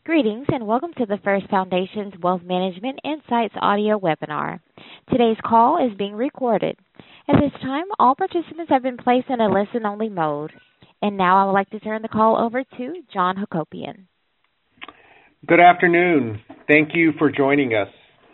Greetings and welcome to the First Foundation's Wealth Management Insights audio webinar. Today's call is being recorded. At this time, all participants have been placed in a listen-only mode. And now I would like to turn the call over to John Hakopian. Good afternoon. Thank you for joining us.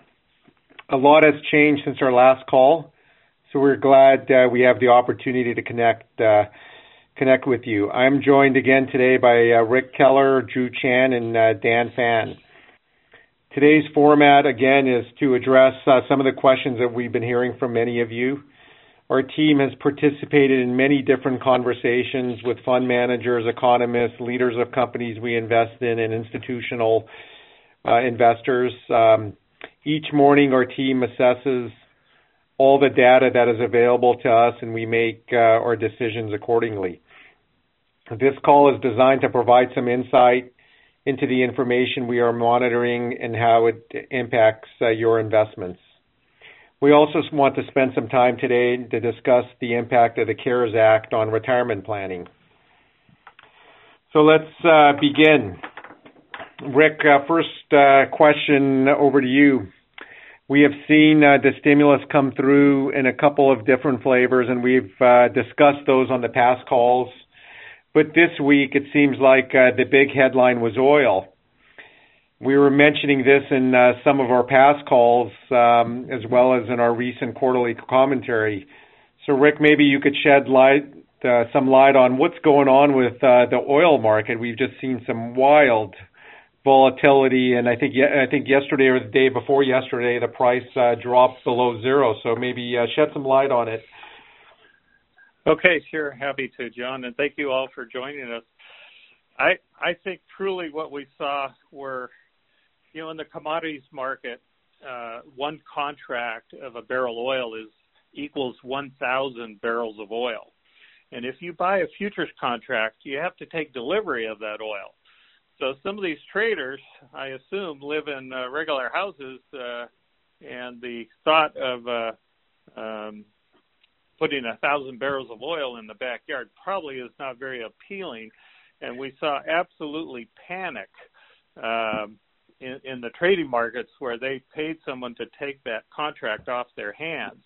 A lot has changed since our last call, so we're glad we have the opportunity to connect with you. I'm joined again today by Rick Keller, Drew Chan, and Dan Fan. Today's format, again, is to address some of the questions that we've been hearing from many of you. Our team has participated in many different conversations with fund managers, economists, leaders of companies we invest in, and institutional investors. Each morning, our team assesses all the data that is available to us, and we make our decisions accordingly. This call is designed to provide some insight into the information we are monitoring and how it impacts your investments. We also want to spend some time today to discuss the impact of the CARES Act on retirement planning. So let's begin. Rick, first question over to you. We have seen the stimulus come through in a couple of different flavors, and we've discussed those on the past calls. But this week, it seems like the big headline was oil. We were mentioning this in some of our past calls, as well as in our recent quarterly commentary. So, Rick, maybe you could shed some light on what's going on with the oil market. We've just seen some wild volatility, and I think yesterday or the day before yesterday, the price dropped below zero. So maybe shed some light on it. Okay, sure. Happy to, John, and thank you all for joining us. I think truly what we saw were, in the commodities market, one contract of a barrel of oil equals 1,000 barrels of oil. And if you buy a futures contract, you have to take delivery of that oil. So some of these traders, I assume, live in regular houses, and the thought of putting 1,000 barrels of oil in the backyard probably is not very appealing. And we saw absolutely panic in the trading markets where they paid someone to take that contract off their hands.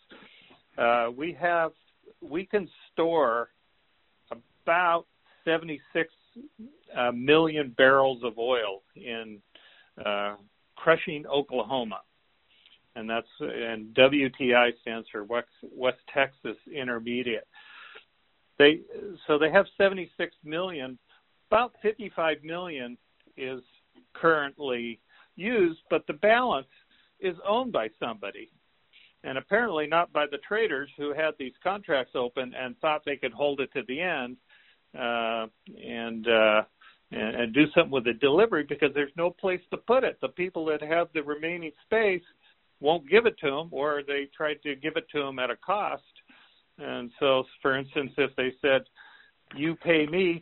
We can store about 76 million barrels of oil in Cushing, Oklahoma. And WTI stands for West Texas Intermediate. They have 76 million. About 55 million is currently used, but the balance is owned by somebody, and apparently not by the traders who had these contracts open and thought they could hold it to the end and do something with the delivery, because there's no place to put it. The people that have the remaining space won't give it to them, or they tried to give it to them at a cost. And so, for instance, if they said, you pay me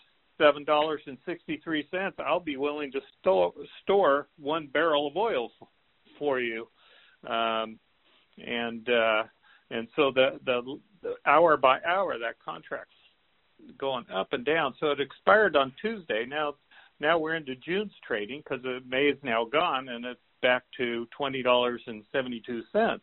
$37.63, I'll be willing to store 1 barrel of oil for you. And so the hour by hour, that contract's going up and down. So it expired on Tuesday. Now we're into June's trading, because May is now gone, and it's back to $20.72.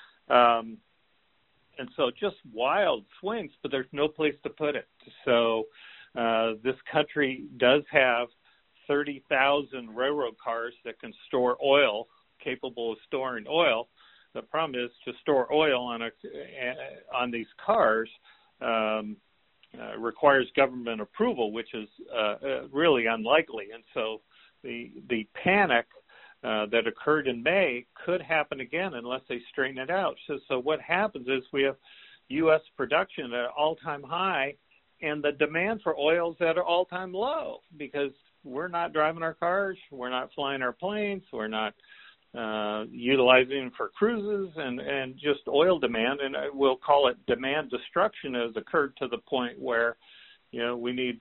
And so just wild swings, but there's no place to put it. So this country does have 30,000 railroad cars that can store oil, capable of storing oil. The problem is to store oil on these cars requires government approval, which is really unlikely. And so the panic that occurred in May could happen again unless they straighten it out. So what happens is we have U.S. production at an all-time high, and the demand for oil is at an all-time low, because we're not driving our cars, we're not flying our planes, we're not utilizing them for cruises, and just oil demand, and we'll call it demand destruction, has occurred to the point where, we need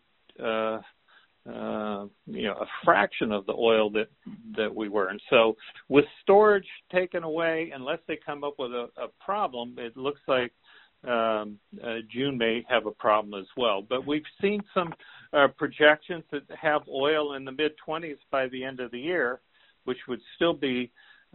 a fraction of the oil that we were. And so with storage taken away, unless they come up with a problem, it looks like June may have a problem as well. But we've seen some projections that have oil in the mid-20s by the end of the year, which would still be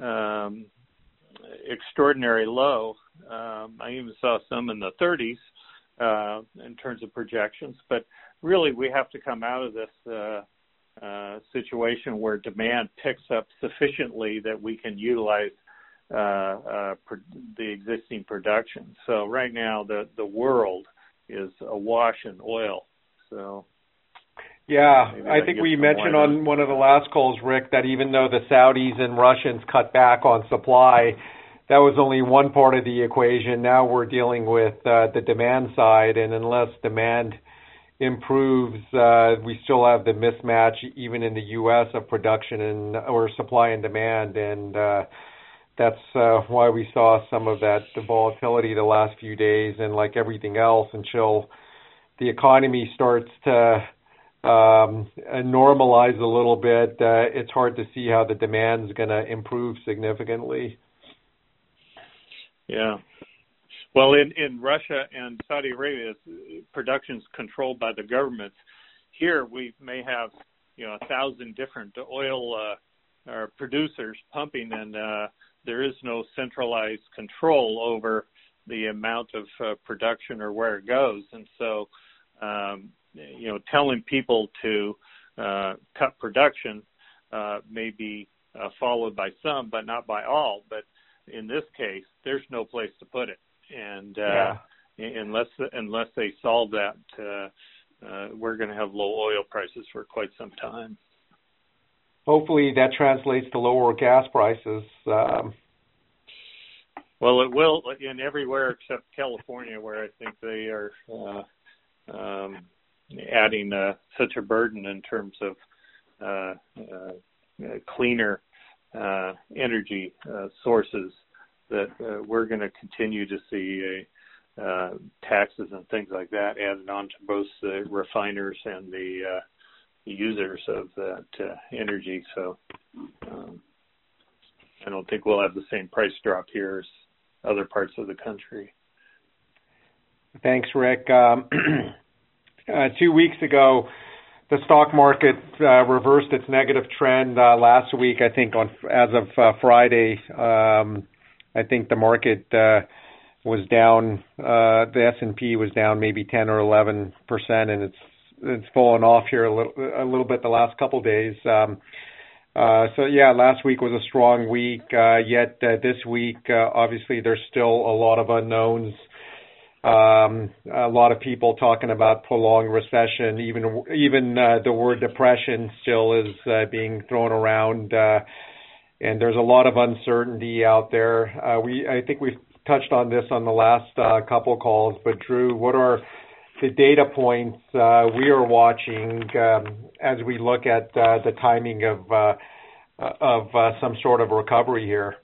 extraordinary low. I even saw some in the 30s in terms of projections. But really, we have to come out of this situation where demand picks up sufficiently that we can utilize the existing production. So right now, the world is awash in oil. So yeah, I think we mentioned on one of the last calls, Rick, that even though the Saudis and Russians cut back on supply, that was only one part of the equation. Now we're dealing with the demand side, and unless demand improves, we still have the mismatch even in the U.S. of production or supply and demand, and that's why we saw some of the volatility the last few days. And like everything else, until the economy starts to normalize a little bit, it's hard to see how the demand's going to improve significantly. Yeah. Well, in Russia and Saudi Arabia, production's controlled by the governments. Here, we may have 1,000 different oil producers pumping, and there is no centralized control over the amount of production or where it goes. And so, telling people to cut production may be followed by some, but not by all. But in this case, there's no place to put it. And unless they solve that, we're going to have low oil prices for quite some time. Hopefully that translates to lower gas prices. Well, it will in everywhere except California, where I think they are adding such a burden in terms of cleaner energy sources that we're going to continue to see taxes and things like that added on to both the refiners and the users of that energy. So I don't think we'll have the same price drop here as other parts of the country. Thanks, Rick. 2 weeks ago, the stock market reversed its negative trend last week. I think as of Friday, I think the market was down. The S&P was down maybe 10 or 11%, and it's fallen off here a little bit the last couple of days. So yeah, last week was a strong week. Yet this week, obviously, there's still a lot of unknowns. A lot of people talking about prolonged recession. Even the word depression still is being thrown around, and there's a lot of uncertainty out there. I think we've touched on this on the last couple calls, but Drew, what are the data points we are watching as we look at the timing of some sort of recovery here?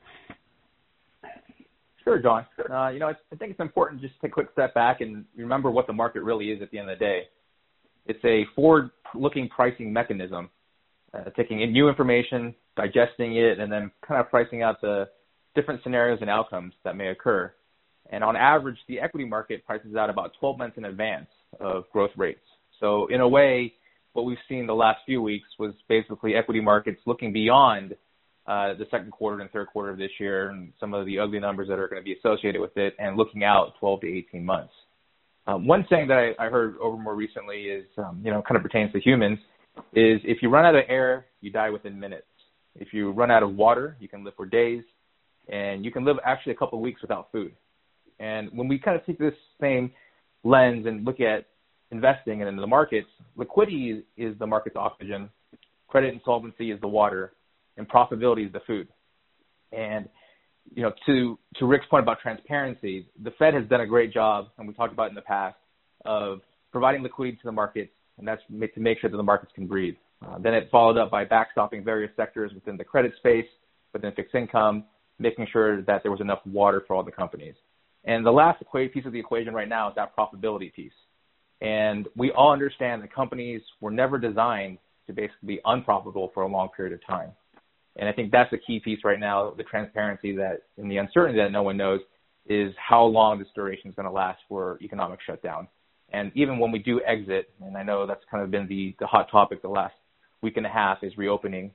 Sure, John. I think it's important just to take a quick step back and remember what the market really is at the end of the day. It's a forward-looking pricing mechanism, taking in new information, digesting it, and then kind of pricing out the different scenarios and outcomes that may occur. And on average, the equity market prices out about 12 months in advance of growth rates. So in a way, what we've seen the last few weeks was basically equity markets looking beyond the second quarter and third quarter of this year and some of the ugly numbers that are going to be associated with it, and looking out 12 to 18 months. One thing that I heard over more recently is, kind of pertains to humans, is if you run out of air, you die within minutes. If you run out of water, you can live for days, and you can live actually a couple of weeks without food. And when we kind of take this same lens and look at investing and in the markets, liquidity is the market's oxygen, credit and solvency is the water, and profitability is the food. And, to Rick's point about transparency, the Fed has done a great job, and we talked about in the past, of providing liquidity to the markets, and that's to make sure that the markets can breathe. Then it followed up by backstopping various sectors within the credit space, within fixed income, making sure that there was enough water for all the companies. And the last piece of the equation right now is that profitability piece. And we all understand that companies were never designed to basically be unprofitable for a long period of time. And I think that's the key piece right now, the transparency that and the uncertainty that no one knows is how long this duration is going to last for economic shutdown. And even when we do exit, and I know that's kind of been the hot topic the last week and a half is reopening,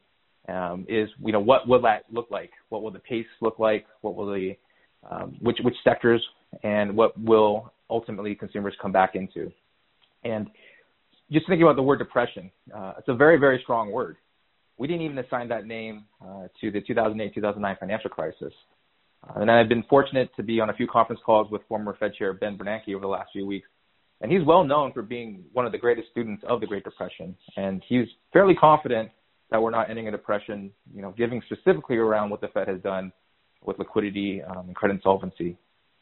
what will that look like? What will the pace look like? What will the which sectors, and what will ultimately consumers come back into? And just thinking about the word depression, it's a very, very strong word. We didn't even assign that name to the 2008-2009 financial crisis. And I've been fortunate to be on a few conference calls with former Fed Chair Ben Bernanke over the last few weeks. And he's well known for being one of the greatest students of the Great Depression. And he's fairly confident that we're not ending a depression, giving specifically around what the Fed has done with liquidity and credit insolvency.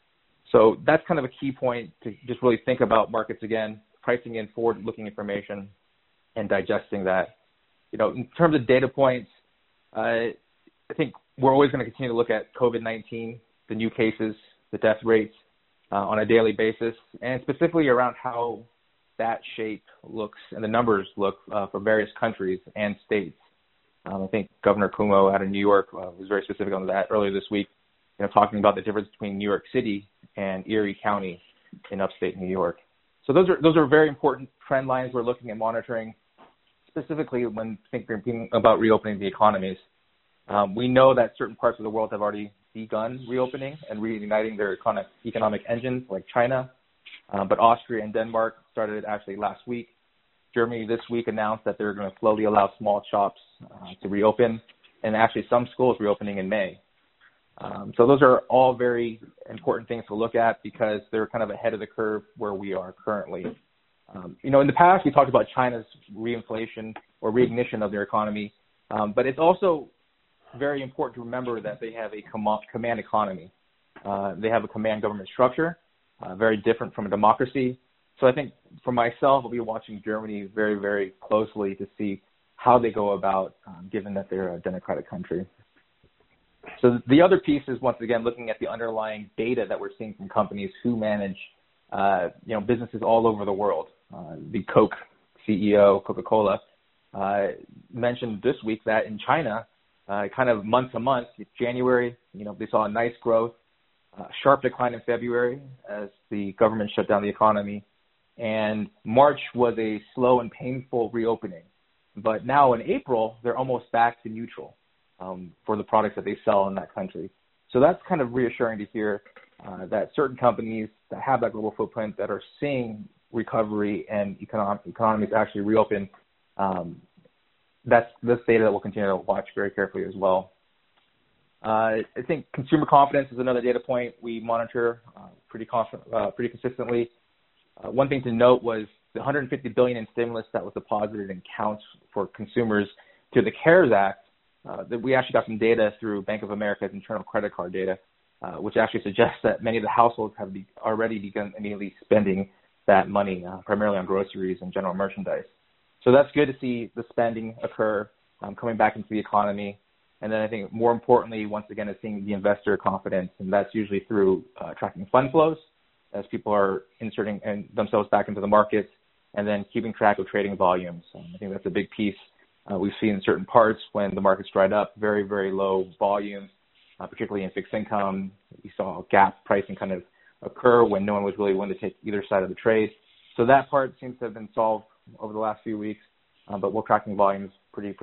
So that's kind of a key point to just really think about markets again, pricing in forward-looking information and digesting that. In terms of data points, I think we're always going to continue to look at COVID-19, the new cases, the death rates on a daily basis, and specifically around how that shape looks and the numbers look for various countries and states. I think Governor Cuomo out of New York was very specific on that earlier this week, talking about the difference between New York City and Erie County in upstate New York. So those are very important trend lines we're looking at monitoring, specifically when thinking about reopening the economies. We know that certain parts of the world have already begun reopening and reuniting their economic engines, like China, but Austria and Denmark started actually last week. Germany this week announced that they're going to slowly allow small shops to reopen, and actually some schools reopening in May. So those are all very important things to look at because they're kind of ahead of the curve where we are currently. In the past, we talked about China's reinflation or reignition of their economy, but it's also very important to remember that they have a command economy. They have a command government structure, very different from a democracy. So I think for myself, I'll be watching Germany very, very closely to see how they go about, given that they're a democratic country. So the other piece is, once again, looking at the underlying data that we're seeing from companies who manage, businesses all over the world. The Coke CEO, Coca-Cola, mentioned this week that in China, kind of month to month, January, they saw a nice growth, sharp decline in February as the government shut down the economy. And March was a slow and painful reopening. But now in April, they're almost back to neutral for the products that they sell in that country. So that's kind of reassuring to hear that certain companies that have that global footprint that are seeing recovery and economies actually reopen. That's data that we'll continue to watch very carefully as well. I think consumer confidence is another data point we monitor pretty consistently. One thing to note was the $150 billion in stimulus that was deposited in accounts for consumers through the CARES Act. That we actually got some data through Bank of America's internal credit card data, which actually suggests that many of the households have already begun immediately spending that money, primarily on groceries and general merchandise. So that's good to see the spending occur, coming back into the economy. And then I think more importantly, once again, is seeing the investor confidence, and that's usually through tracking fund flows as people are inserting themselves back into the markets, and then keeping track of trading volumes. I think that's a big piece. We've seen in certain parts when the market's dried up, very, very low volumes, particularly in fixed income. We saw gap pricing kind of occur when no one was really willing to take either side of the trade. So that part seems to have been solved over the last few weeks, but we're tracking volumes pretty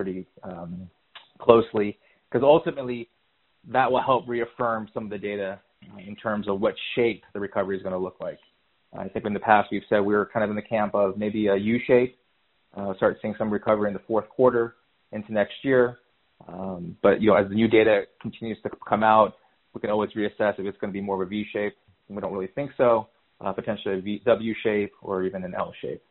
closely, because ultimately that will help reaffirm some of the data in terms of what shape the recovery is going to look like. I think in the past we've said we were kind of in the camp of maybe a U-shape, start seeing some recovery in the fourth quarter into next year. But as the new data continues to come out, we can always reassess if it's going to be more of a V-shape. And we don't really think so. Potentially a W-shape or even an L-shape.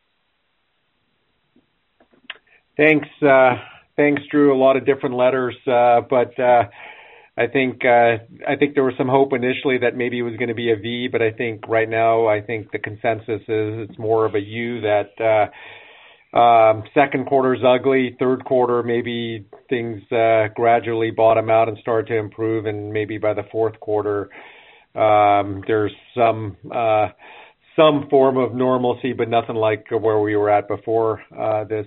Thanks, Drew. A lot of different letters, but I think there was some hope initially that maybe it was going to be a V, but I think right now the consensus is it's more of a U. That second quarter's ugly, third quarter maybe things gradually bottom out and start to improve, and maybe by the fourth quarter there's some form of normalcy, but nothing like where we were at before this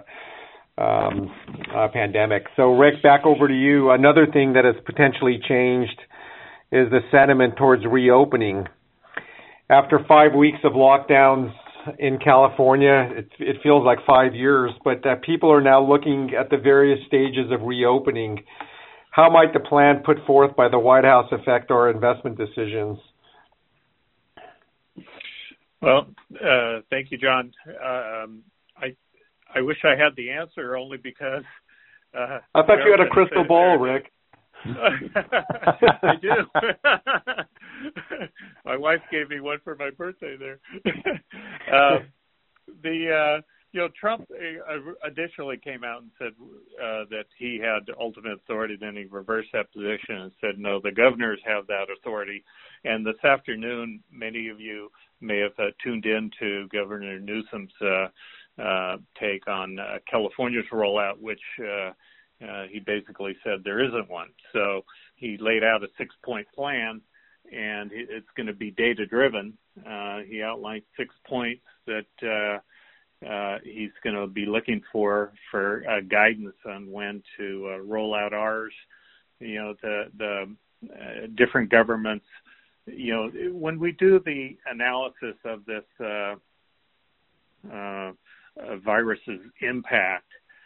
pandemic. So Rick, back over to you. Another thing that has potentially changed is the sentiment towards reopening. After 5 weeks of lockdowns in California. It feels like 5 years, but people are now looking at the various stages of reopening. How might the plan put forth by the White House affect our investment decisions? Well, thank you, John. I wish I had the answer, only because I thought you had a crystal ball, Rick. I do. My wife gave me one for my birthday there. Trump additionally came out and said that he had ultimate authority. Then he reversed that position and said, no, the governors have that authority. And this afternoon, many of you may have tuned in to Governor Newsom's take on California's rollout, which he basically said there isn't one. So he laid out a 6-point plan, and it's going to be data-driven. He outlined 6 points that he's going to be looking for guidance on when to roll out ours. The different governments. When we do the analysis of this virus's impact,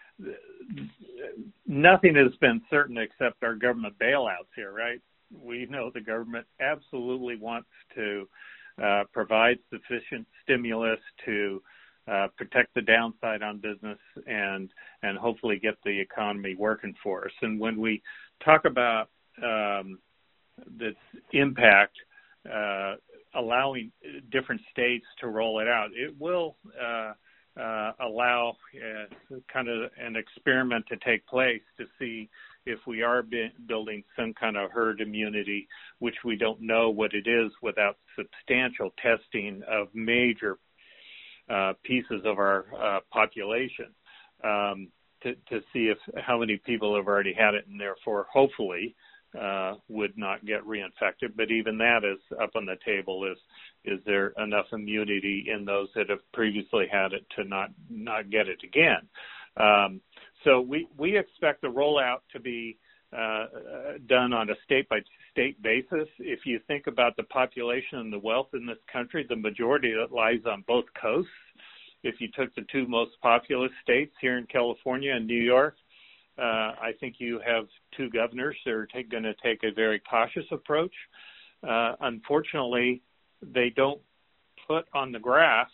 nothing has been certain except our government bailouts here, right? We know the government absolutely wants to provide sufficient stimulus to protect the downside on business and hopefully get the economy working for us. And when we talk about this impact, allowing different states to roll it out, it will allow kind of an experiment to take place to see if we are building some kind of herd immunity, which we don't know what it is without substantial testing of major pieces of our population to see how many people have already had it and therefore hopefully would not get reinfected. But even that is up on the table. Is there enough immunity in those that have previously had it to not get it again? So we expect the rollout to be done on a state-by-state basis. If you think about the population and the wealth in this country, the majority of it lies on both coasts. If you took the two most populous states here in California and New York, I think you have two governors that are going to take a very cautious approach. Unfortunately, they don't put on the graph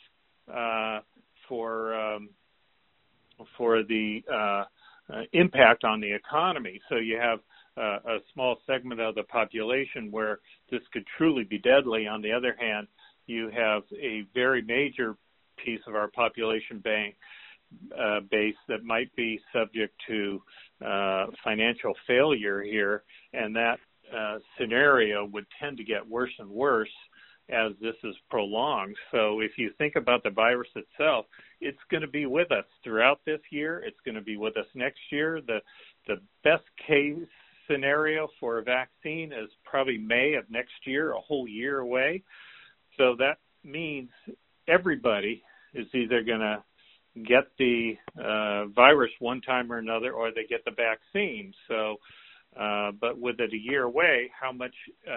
for the impact on the economy. So you have a small segment of the population where this could truly be deadly. On the other hand, you have a very major piece of our population base that might be subject to financial failure here, and that scenario would tend to get worse and worse as this is prolonged. So if you think about the virus itself, it's going to be with us throughout this year. It's going to be with us next year. The best case scenario for a vaccine is probably May of next year, a whole year away. So that means everybody is either going to get the virus one time or another, or they get the vaccine. So, but with it a year away, how much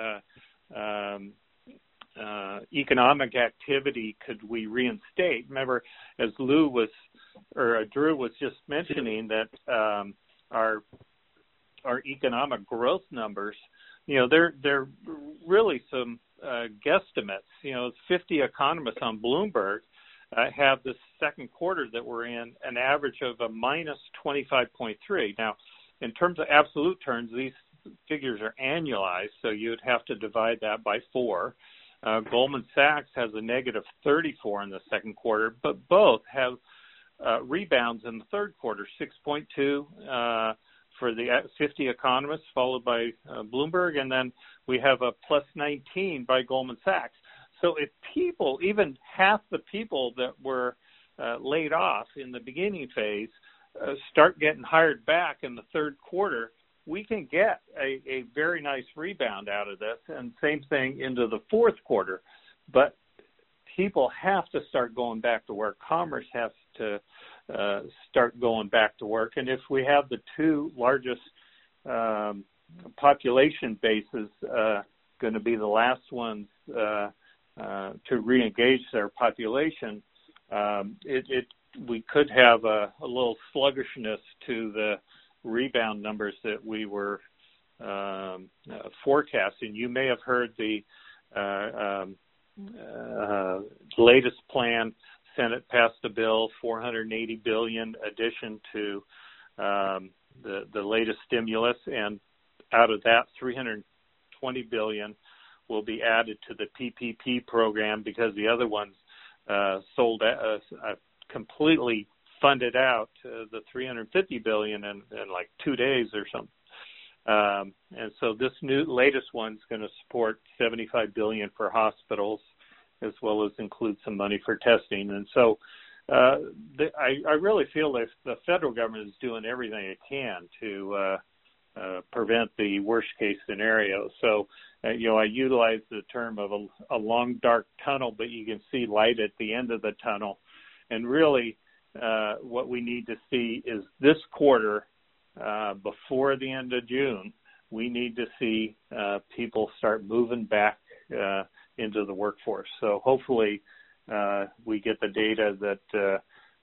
economic activity could we reinstate? Remember, as Drew was just mentioning, that our economic growth numbers, they're really some guesstimates. 50 economists on Bloomberg have the second quarter that we're in an average of a minus 25.3. Now, in terms of absolute terms, these figures are annualized, so you'd have to divide that by 4. Goldman Sachs has a negative 34 in the second quarter, but both have rebounds in the third quarter, 6.2 for the 50 economists, followed by Bloomberg, and then we have a plus 19 by Goldman Sachs. So if people, even half the people that were laid off in the beginning phase, start getting hired back in the third quarter, we can get a very nice rebound out of this, and same thing into the fourth quarter. But people have to start going back to work. Commerce has to start going back to work. And if we have the two largest population bases going to be the last ones to re-engage their population, we could have a little sluggishness to the rebound numbers that we were forecasting. You may have heard the latest plan. Senate passed a bill, $480 billion addition to the latest stimulus, and out of that, $320 billion will be added to the PPP program because the other ones completely funded out the $350 billion in like 2 days or something. And so this latest one's going to support $75 billion for hospitals, as well as include some money for testing. And so I really feel that the federal government is doing everything it can to prevent the worst case scenario. So, I utilize the term of a long, dark tunnel, but you can see light at the end of the tunnel. And really, what we need to see is this quarter, before the end of June, we need to see people start moving back into the workforce. So hopefully we get the data that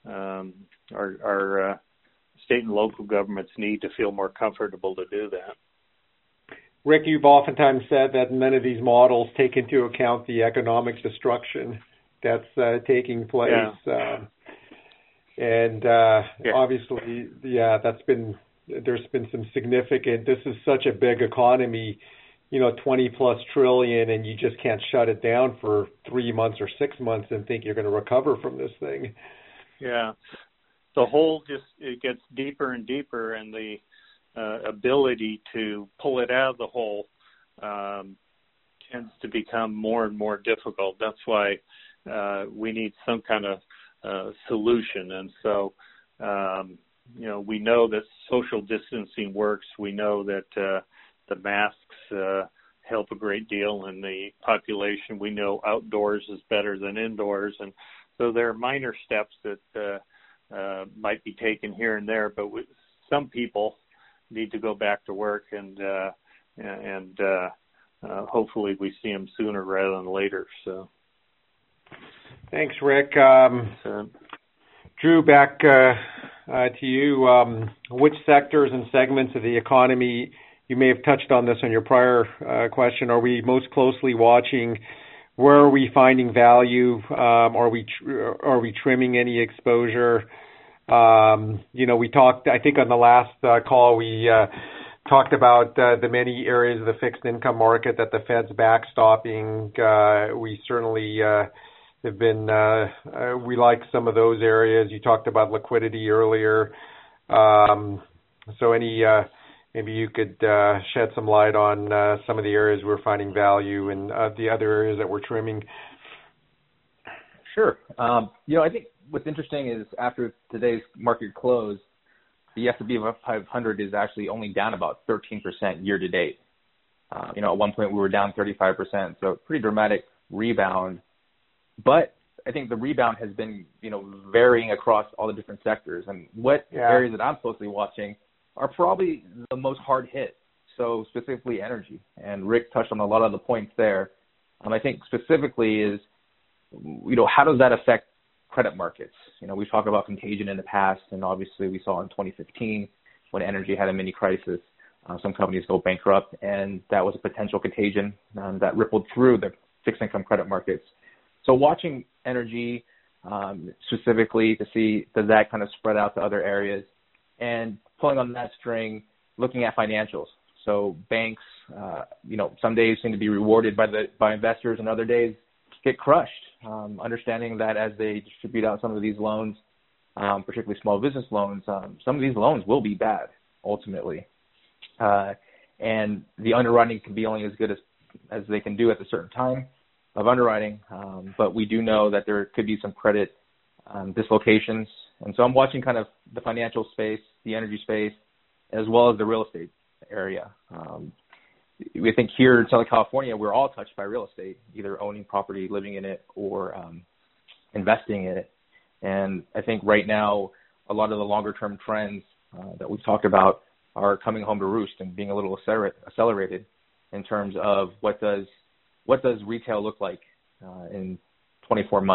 our state and local governments need to feel more comfortable to do that. Rick, you've oftentimes said that none of these models take into account the economic destruction that's taking place. Yeah. Obviously, there's been some significant, this is such a big economy, 20 plus trillion, and you just can't shut it down for 3 months or 6 months and think you're going to recover from this thing. Yeah. The hole it gets deeper and deeper, and the ability to pull it out of the hole tends to become more and more difficult. That's why we need some kind of solution. And so, we know that social distancing works. We know that the masks help a great deal in the population. We know outdoors is better than indoors. And so there are minor steps that might be taken here and there, but some people need to go back to work, and hopefully we see them sooner rather than later. So, thanks, Rick. Drew, back to you. Which sectors and segments of the economy, you may have touched on this on your prior question, are we most closely watching? Where are we finding value? Are we trimming any exposure? We talked, I think on the last call, we talked about the many areas of the fixed income market that the Fed's backstopping. We certainly have been, we like some of those areas. You talked about liquidity earlier. So maybe you could shed some light on some of the areas we're finding value and the other areas that we're trimming. Sure. I think what's interesting is after today's market close, the S&P 500 is actually only down about 13% year to date. At one point we were down 35%, so pretty dramatic rebound. But I think the rebound has been, varying across all the different sectors. And areas that I'm closely watching are probably the most hard hit. So specifically energy. And Rick touched on a lot of the points there. I think specifically is, how does that affect credit markets? We've talked about contagion in the past, and obviously we saw in 2015 when energy had a mini crisis, some companies go bankrupt, and that was a potential contagion that rippled through the fixed income credit markets. So watching energy specifically to see does that kind of spread out to other areas, and pulling on that string, looking at financials. So banks, some days seem to be rewarded by investors, and other days get crushed. Understanding that as they distribute out some of these loans, particularly small business loans, some of these loans will be bad ultimately, and the underwriting can be only as good as they can do at a certain time of underwriting. But we do know that there could be some credit dislocations, and so I'm watching kind of the financial space, the energy space, as well as the real estate area. We think here in Southern California, we're all touched by real estate, either owning property, living in it, or investing in it. And I think right now, a lot of the longer-term trends that we've talked about are coming home to roost and being a little accelerated in terms of what does retail look like in 24 months.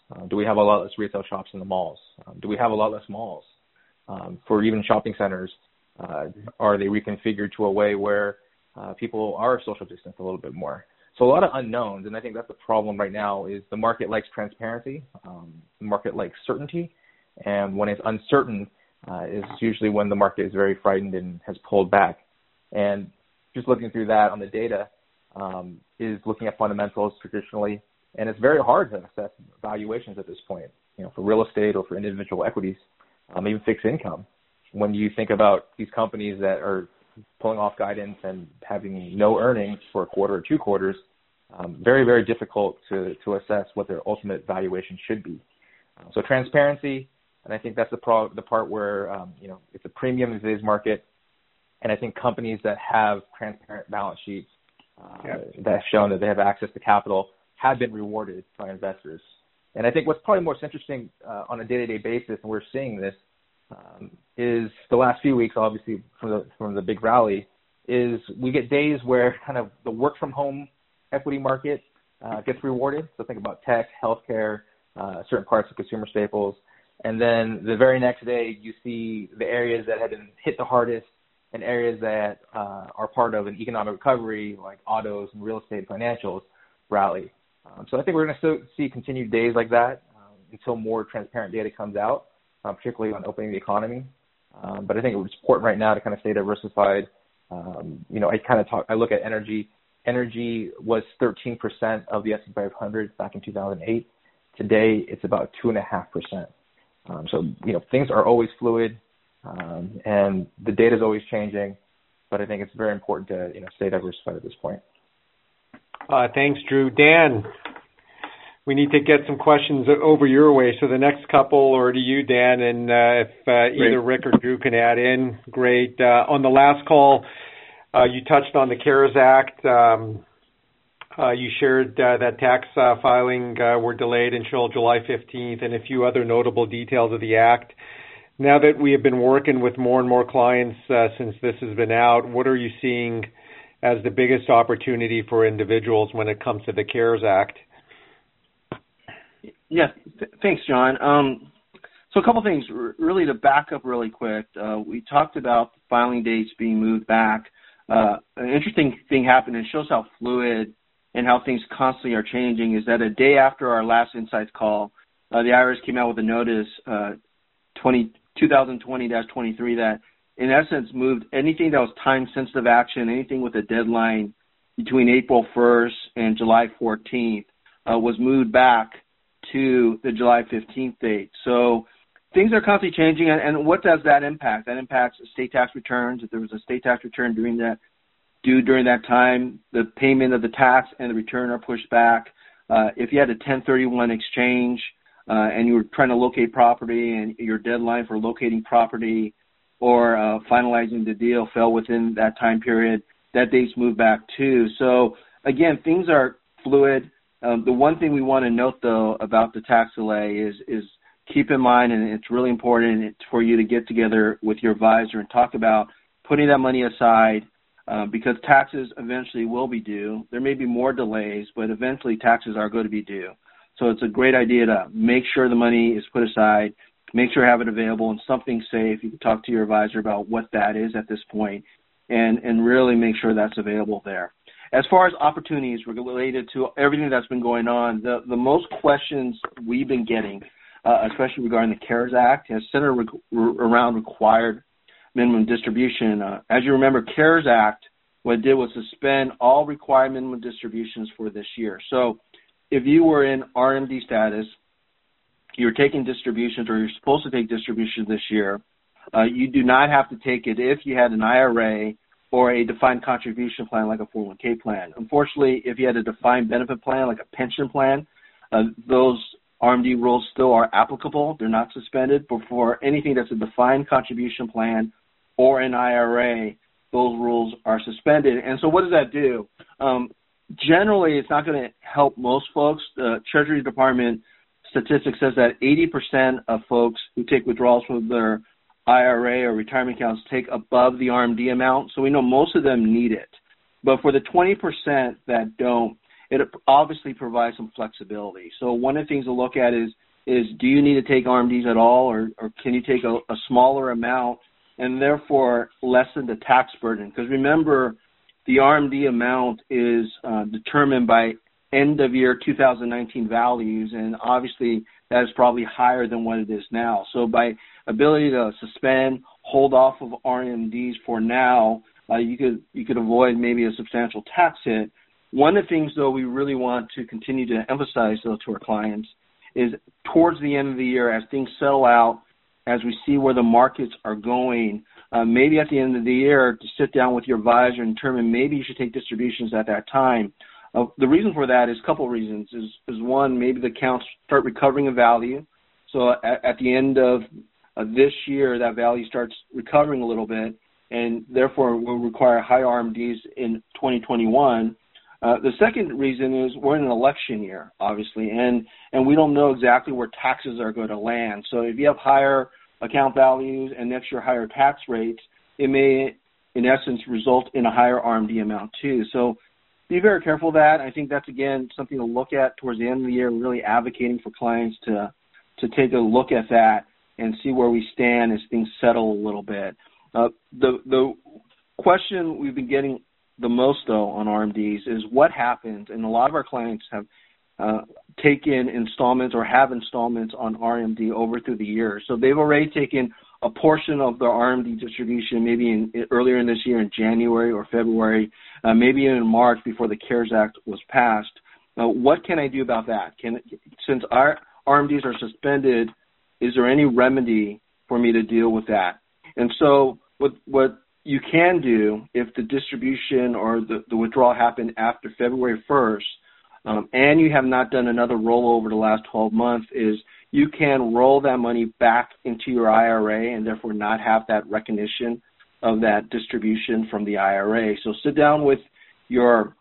Do we have a lot less retail shops in the malls? Do we have a lot less malls? For even shopping centers, are they reconfigured to a way where people are social distanced a little bit more? So a lot of unknowns, and I think that's the problem right now is the market likes transparency, the market likes certainty, and when it's uncertain is usually when the market is very frightened and has pulled back. And just looking through that on the data is looking at fundamentals traditionally, and it's very hard to assess valuations at this point, for real estate or for individual equities, even fixed income. When you think about these companies that are pulling off guidance and having no earnings for a quarter or 2 quarters, very, very difficult to assess what their ultimate valuation should be. So transparency, and I think that's the part where, it's a premium in today's market. And I think companies that have transparent balance sheets that have shown that they have access to capital have been rewarded by investors. And I think what's probably most interesting on a day-to-day basis, and we're seeing this, is the last few weeks, obviously, from the big rally, is we get days where kind of the work-from-home equity market gets rewarded. So think about tech, healthcare, certain parts of consumer staples. And then the very next day, you see the areas that have been hit the hardest and areas that are part of an economic recovery, like autos and real estate and financials, rally. So I think we're going to see continued days like that until more transparent data comes out, particularly on opening the economy. But I think it's important right now to kind of stay diversified. I look at energy. Energy was 13% of the S&P 500 back in 2008. Today, it's about 2.5%. So things are always fluid, and the data is always changing. But I think it's very important to stay diversified at this point. Thanks, Drew. Dan, we need to get some questions over your way. So the next couple are to you, Dan, and if either Rick or Drew can add in, great. On the last call, you touched on the CARES Act. You shared that tax filing were delayed until July 15th and a few other notable details of the act. Now that we have been working with more and more clients since this has been out, what are you seeing as the biggest opportunity for individuals when it comes to the CARES Act? Yes, thanks, John. So a couple things, really to back up really quick. We talked about the filing dates being moved back. An interesting thing happened, and it shows how fluid and how things constantly are changing, is that a day after our last Insights call, the IRS came out with a notice, 2020-23, that in essence moved anything that was time-sensitive action, anything with a deadline between April 1st and July 14th was moved back to the July 15th date. So things are constantly changing, and what does that impact? That impacts estate tax returns. If there was a state tax return due during that time, the payment of the tax and the return are pushed back. If you had a 1031 exchange and you were trying to locate property and your deadline for locating property or finalizing the deal fell within that time period, that date's moved back too. So again, things are fluid. The one thing we want to note, though, about the tax delay is keep in mind, and it's really important for you to get together with your advisor and talk about putting that money aside because taxes eventually will be due. There may be more delays, but eventually taxes are going to be due. So it's a great idea to make sure the money is put aside, make sure you have it available and something safe. You can talk to your advisor about what that is at this point and really make sure that's available there. As far as opportunities related to everything that's been going on, the most questions we've been getting, especially regarding the CARES Act, has centered around required minimum distribution. As you remember, CARES Act, what it did was suspend all required minimum distributions for this year. So if you were in RMD status, you're taking distributions or you're supposed to take distributions this year, you do not have to take it if you had an IRA or a defined contribution plan like a 401k plan. Unfortunately, if you had a defined benefit plan like a pension plan, those RMD rules still are applicable. They're not suspended. But for anything that's a defined contribution plan or an IRA, those rules are suspended. And so what does that do? Generally, it's not going to help most folks. The Treasury Department statistics says that 80% of folks who take withdrawals from their IRA or retirement accounts take above the RMD amount. So we know most of them need it. But for the 20% that don't, it obviously provides some flexibility. So one of the things to look at is do you need to take RMDs at all, or can you take a smaller amount and therefore lessen the tax burden? Because remember, the RMD amount is determined by end of year 2019 values, and obviously that is probably higher than what it is now. So by ability to suspend, hold off of RMDs for now, you could avoid maybe a substantial tax hit. One of the things, though, we really want to continue to emphasize, though, to our clients is towards the end of the year, as things settle out, as we see where the markets are going, maybe at the end of the year to sit down with your advisor and determine maybe you should take distributions at that time. The reason for that is a couple of reasons. Is one, maybe the accounts start recovering in value. So at the end of this year, that value starts recovering a little bit, and therefore will require high RMDs in 2021. The second reason is we're in an election year, obviously, and we don't know exactly where taxes are going to land. So if you have higher account values and next year higher tax rates, it may, in essence, result in a higher RMD amount too. So be very careful of that. I think that's, again, something to look at towards the end of the year, really advocating for clients to take a look at that and see where we stand as things settle a little bit. The question we've been getting the most, though, on RMDs is what happens, and a lot of our clients have taken installments or have installments on RMD over through the years. So they've already taken a portion of their RMD distribution maybe earlier in this year in January or February, maybe in March before the CARES Act was passed. What can I do about that? Since our RMDs are suspended, is there any remedy for me to deal with that? And so what you can do if the distribution or the withdrawal happened after February 1st, and you have not done another rollover the last 12 months, is you can roll that money back into your IRA and therefore not have that recognition of that distribution from the IRA. So sit down with your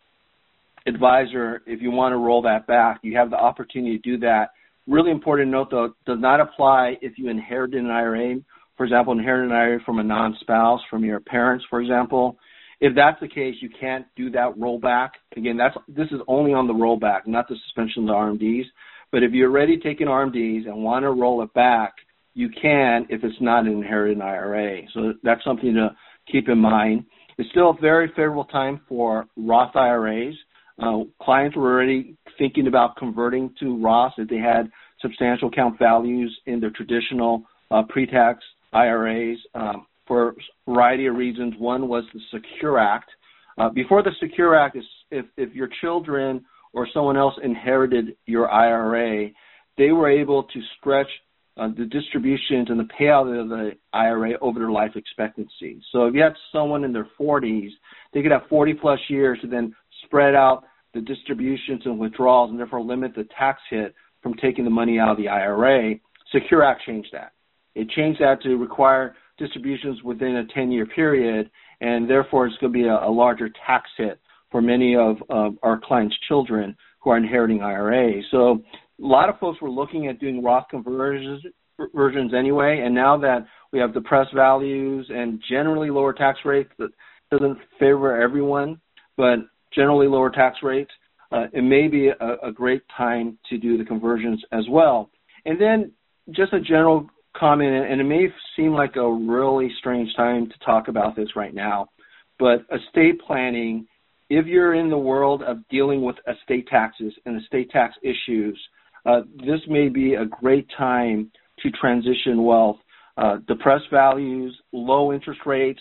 advisor if you want to roll that back. You have the opportunity to do that. Really important to note, though, it does not apply if you inherited an IRA. For example, inherited an IRA from a non-spouse, from your parents, for example. If that's the case, you can't do that rollback. Again, this is only on the rollback, not the suspension of the RMDs. But if you're already taking RMDs and want to roll it back, you can if it's not an inherited IRA. So that's something to keep in mind. It's still a very favorable time for Roth IRAs. Clients were already thinking about converting to Roth if they had substantial account values in their traditional pre-tax IRAs for a variety of reasons. One was the Secure Act. Before the Secure Act, if your children or someone else inherited your IRA, they were able to stretch the distributions and the payout of the IRA over their life expectancy. So if you had someone in their 40s, they could have 40-plus years to then spread out the distributions and withdrawals and therefore limit the tax hit from taking the money out of the IRA. Secure Act changed that. It changed that to require distributions within a 10-year period, and therefore it's going to be a larger tax hit for many of our clients' children who are inheriting IRAs. So a lot of folks were looking at doing Roth conversions anyway, and now that we have depressed values and generally lower tax rates, that doesn't favor everyone, but generally lower tax rates, it may be a great time to do the conversions as well. And then just a general comment, and it may seem like a really strange time to talk about this right now, but estate planning, if you're in the world of dealing with estate taxes and estate tax issues, this may be a great time to transition wealth. Depressed values, low interest rates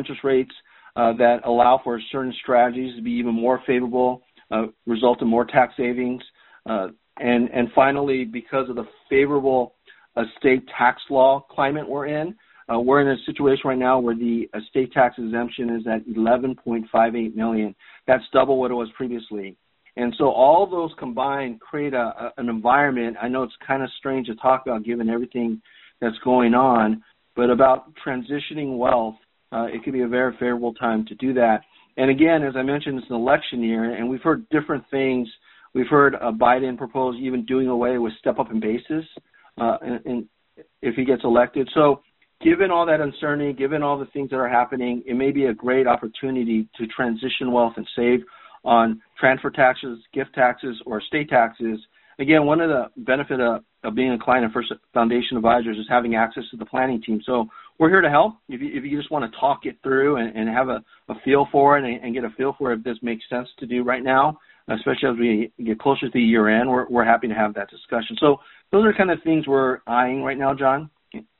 that allow for certain strategies to be even more favorable, result in more tax savings. And finally, because of the favorable estate tax law climate we're in a situation right now where the estate tax exemption is at $11.58 million. That's double what it was previously. And so all those combined create an environment. I know it's kind of strange to talk about given everything that's going on, but about transitioning wealth, it could be a very favorable time to do that. And again, as I mentioned, it's an election year, and we've heard different things. We've heard Biden propose even doing away with step-up in basis and if he gets elected. So given all that uncertainty, given all the things that are happening, it may be a great opportunity to transition wealth and save on transfer taxes, gift taxes, or estate taxes. Again, one of the benefits of being a client of First Foundation Advisors is having access to the planning team. So we're here to help. If you just want to talk it through and have a feel for it and get a feel for if this makes sense to do right now, especially as we get closer to the year end, we're happy to have that discussion. So those are kind of things we're eyeing right now, John.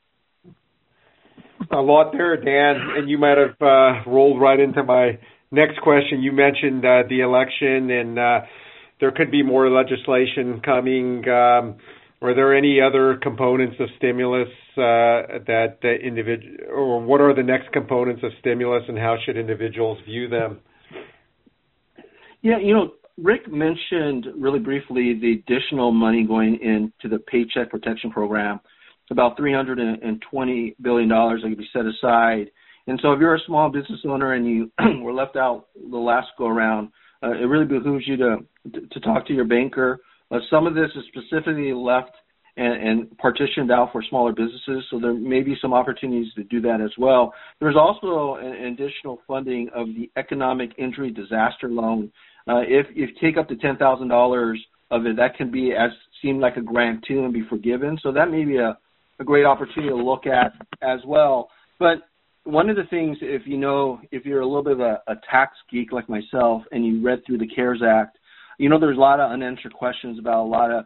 A lot there, Dan, and you might have rolled right into my next question. You mentioned the election, and there could be more legislation coming. Are there any other components of stimulus that or what are the next components of stimulus, and how should individuals view them? Yeah, Rick mentioned really briefly the additional money going into the Paycheck Protection Program, about $320 billion that could be set aside. And so if you're a small business owner and you were left out the last go-around, it really behooves you to talk to your banker. Some of this is specifically left and partitioned out for smaller businesses, so there may be some opportunities to do that as well. There's also an additional funding of the Economic Injury Disaster Loan. If you take up to $10,000 of it, that can be seem like a grant too and be forgiven. So that may be a great opportunity to look at as well. But one of the things, if you're a little bit of a tax geek like myself and you read through the CARES Act, there's a lot of unanswered questions about a lot of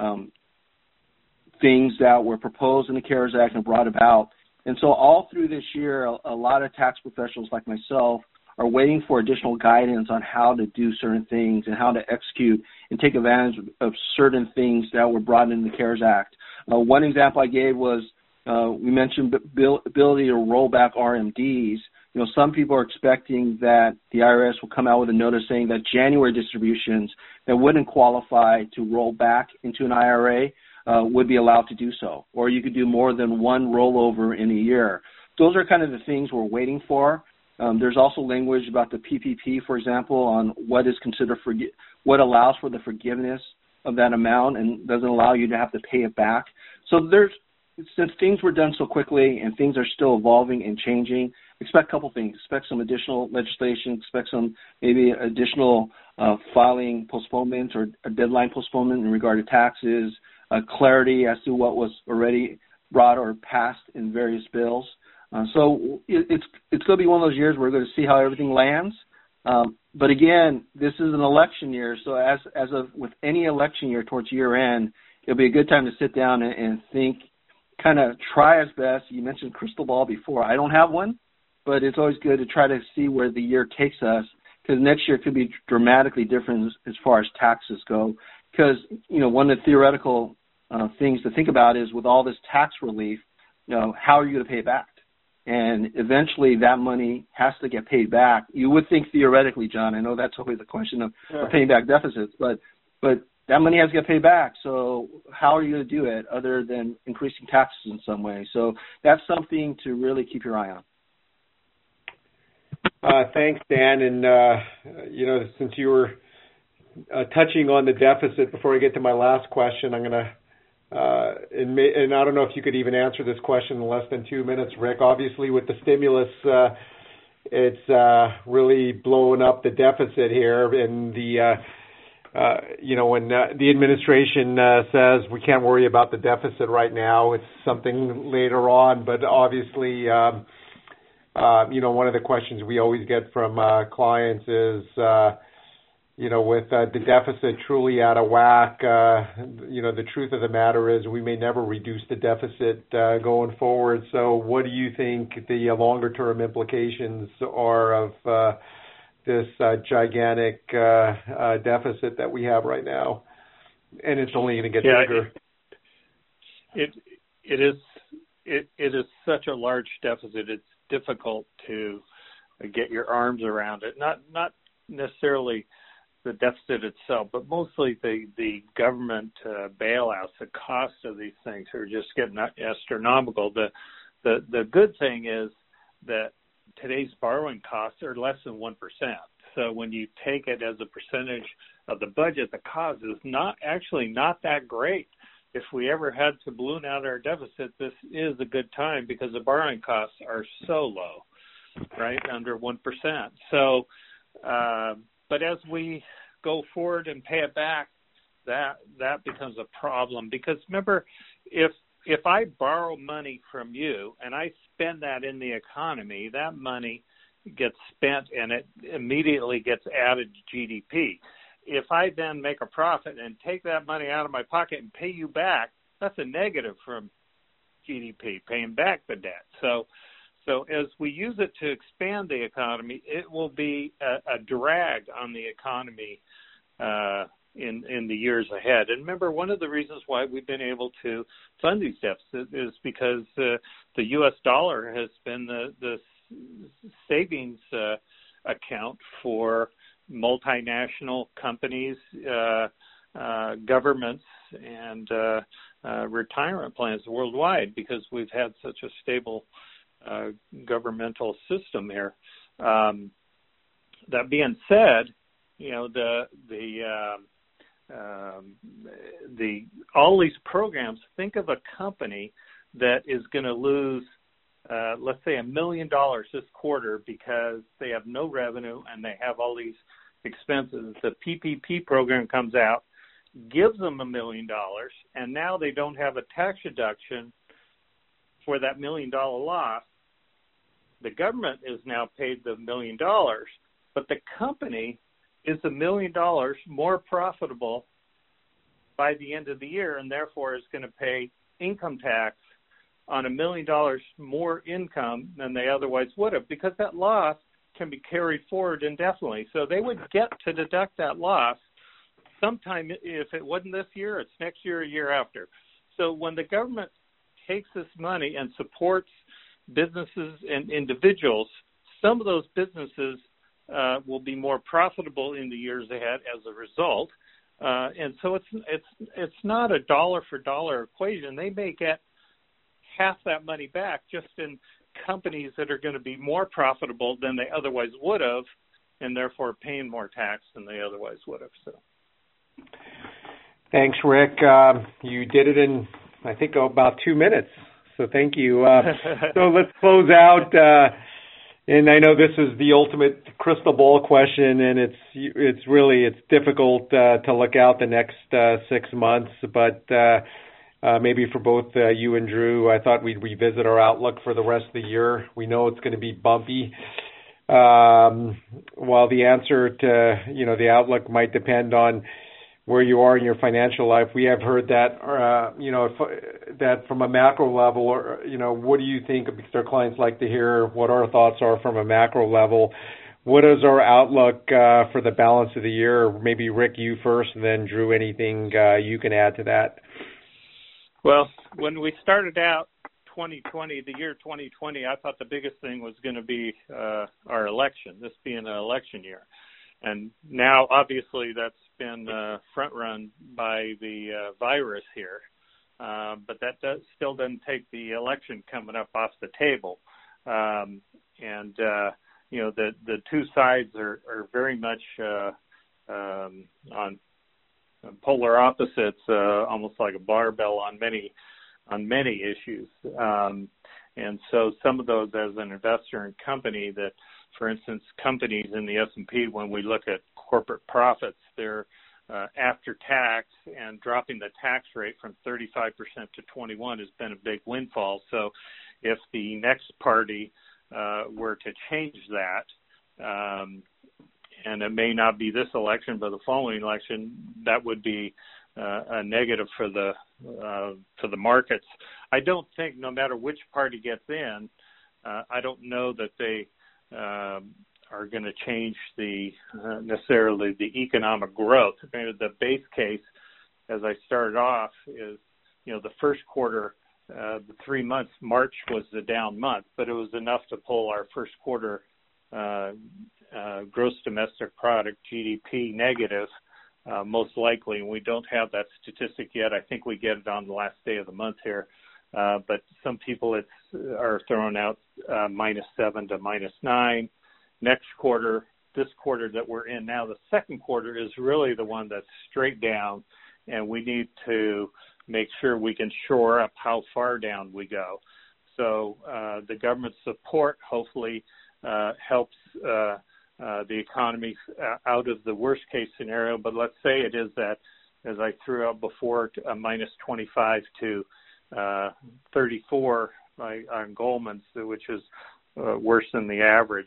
things that were proposed in the CARES Act and brought about. And so all through this year, a lot of tax professionals like myself are waiting for additional guidance on how to do certain things and how to execute and take advantage of certain things that were brought in the CARES Act. One example I gave was we mentioned ability to roll back RMDs. Some people are expecting that the IRS will come out with a notice saying that January distributions that wouldn't qualify to roll back into an IRA would be allowed to do so, or you could do more than one rollover in a year. Those are kind of the things we're waiting for. There's also language about the PPP, for example, on what is considered what allows for the forgiveness of that amount and doesn't allow you to have to pay it back. So since things were done so quickly and things are still evolving and changing, expect a couple things. Expect some additional legislation, expect some maybe additional filing postponements or a deadline postponement in regard to taxes, clarity as to what was already brought or passed in various bills. So it's going to be one of those years where we're going to see how everything lands. But again, this is an election year, so as of with any election year towards year end, it'll be a good time to sit down and think, kind of try as best. You mentioned crystal ball before. I don't have one, but it's always good to try to see where the year takes us, because next year could be dramatically different as far as taxes go. Because one of the theoretical things to think about is with all this tax relief, how are you going to pay it back? And eventually that money has to get paid back. You would think theoretically, John, I know that's always the question of paying back deficits, but that money has to get paid back. So how are you going to do it other than increasing taxes in some way? So that's something to really keep your eye on. Thanks, Dan. And, since you were touching on the deficit, before I get to my last question, I'm going to and I don't know if you could even answer this question in less than 2 minutes, Rick. Obviously, with the stimulus, it's really blowing up the deficit here. And when the administration says we can't worry about the deficit right now, it's something later on. But obviously, one of the questions we always get from clients is, with the deficit truly out of whack, the truth of the matter is we may never reduce the deficit going forward. So what do you think the longer-term implications are of this gigantic deficit that we have right now? And it's only going to get bigger. It is such a large deficit. It's difficult to get your arms around it. Not necessarily the deficit itself, but mostly the government bailouts. The cost of these things are just getting astronomical. The good thing is that today's borrowing costs are less than 1%. So when you take it as a percentage of the budget, the cost is not that great. If we ever had to balloon out our deficit, this is a good time because the borrowing costs are so low, right, under 1%. So But as we go forward and pay it back, that becomes a problem, because remember, if I borrow money from you and I spend that in the economy, that money gets spent and it immediately gets added to GDP. If I then make a profit and take that money out of my pocket and pay you back, that's a negative from GDP, paying back the debt. So as we use it to expand the economy, it will be a drag on the economy in the years ahead. And remember, one of the reasons why we've been able to fund these deficits is because the U.S. dollar has been the savings account for multinational companies, governments, and retirement plans worldwide, because we've had such a stable governmental system here. That being said, all these programs, think of a company that is going to lose, let's say, $1 million this quarter because they have no revenue and they have all these expenses. The PPP program comes out, gives them $1 million, and now they don't have a tax deduction for that $1 million loss. The government is now paid the $1 million, but the company is $1 million more profitable by the end of the year, and therefore is going to pay income tax on $1 million more income than they otherwise would have, because that loss can be carried forward indefinitely. So they would get to deduct that loss sometime. If it wasn't this year, it's next year or year after. So when the government takes this money and supports businesses and individuals, some of those businesses will be more profitable in the years ahead as a result. And so it's not a dollar for dollar equation. They may get half that money back just in companies that are going to be more profitable than they otherwise would have, and therefore paying more tax than they otherwise would have. So, thanks, Rick. You did it in, I think, about 2 minutes. So thank you. So let's close out. And I know this is the ultimate crystal ball question, and it's difficult to look out the next 6 months. But maybe for both you and Drew, I thought we'd revisit our outlook for the rest of the year. We know it's going to be bumpy. While the answer to the outlook might depend on where you are in your financial life, we have heard that that from a macro level, or what do you think? Because our clients like to hear what our thoughts are from a macro level. What is our outlook for the balance of the year? Maybe Rick, you first, and then Drew, anything you can add to that? Well, when we started out 2020, the year 2020, I thought the biggest thing was going to be our election, this being an election year. And now, obviously, that's been front-run by the virus here. But that still doesn't take the election coming up off the table. The two sides are very much on polar opposites, almost like a barbell on many issues. And so some of those, as an investor in company, that, for instance, companies in the S&P, when we look at corporate profits, they're after tax, and dropping the tax rate from 35% to 21% has been a big windfall. So if the next party were to change that, and it may not be this election, but the following election, that would be a negative for the markets. I don't think, no matter which party gets in, I don't know that they are going to change necessarily the economic growth. Maybe the base case, as I started off, is the first quarter, the 3 months, March was the down month, but it was enough to pull our first quarter gross domestic product, GDP, negative, most likely. And we don't have that statistic yet. I think we get it on the last day of the month here. But some people are throwing out -7 to -9. Next quarter, this quarter that we're in now, the second quarter, is really the one that's straight down, and we need to make sure we can shore up how far down we go. So the government support hopefully helps the economy's out of the worst case scenario, but let's say it is that, as I threw out before, minus 25 to 34 on Goldman's, which is worse than the average.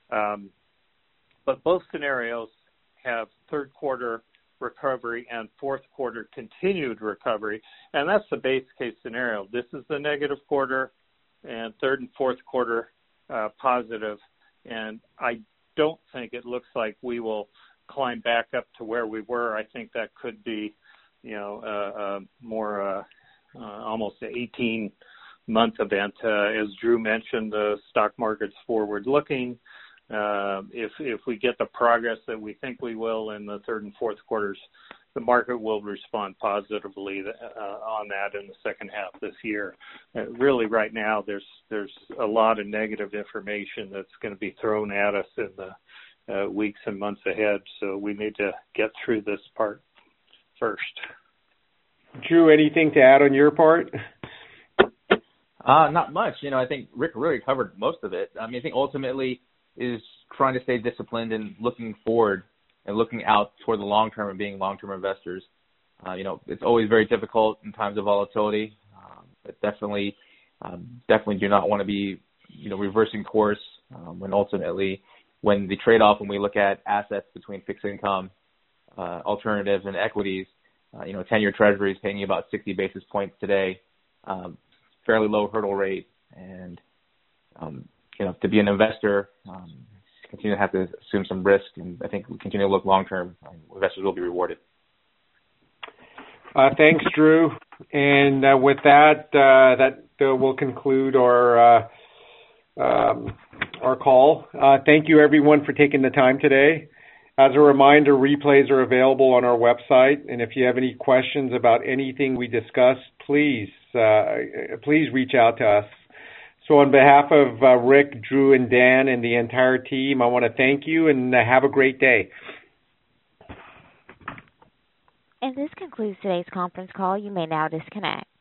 But both scenarios have third quarter recovery and fourth quarter continued recovery, and that's the base case scenario. This is the negative quarter, and third and fourth quarter positive, and I don't think it looks like we will climb back up to where we were. I think that could be, more almost an 18-month event. As Drew mentioned, the stock market's forward-looking. If we get the progress that we think we will in the third and fourth quarters, the market will respond positively on that in the second half this year. Really, right now, there's a lot of negative information that's going to be thrown at us in the weeks and months ahead, so we need to get through this part first. Drew, anything to add on your part? Not much. I think Rick really covered most of it. I think ultimately is trying to stay disciplined and looking forward and looking out toward the long term and being long-term investors. It's always very difficult in times of volatility. But definitely do not want to be, reversing course when the trade-off, when we look at assets between fixed income, alternatives, and equities, 10-year Treasury is paying you about 60 basis points today, fairly low hurdle rate, and to be an investor, continue to have to assume some risk, and I think we continue to look long-term. Investors will be rewarded. Thanks, Drew. And with that, that will conclude our call. Thank you, everyone, for taking the time today. As a reminder, replays are available on our website, and if you have any questions about anything we discussed, please reach out to us. So on behalf of Rick, Drew, and Dan, and the entire team, I want to thank you and have a great day. And this concludes today's conference call. You may now disconnect.